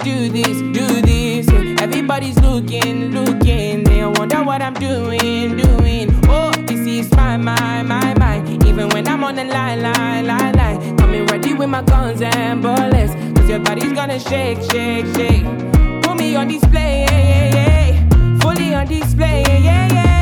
do this, do this. Yeah. Everybody's looking, looking. They wonder what I'm doing, doing. Oh, this is my. Even when I'm on the line. Coming ready with my guns and bullets. Cause your body's gonna shake, shake, shake. Put me on display, yeah, yeah, yeah. Fully on display, yeah, yeah, yeah.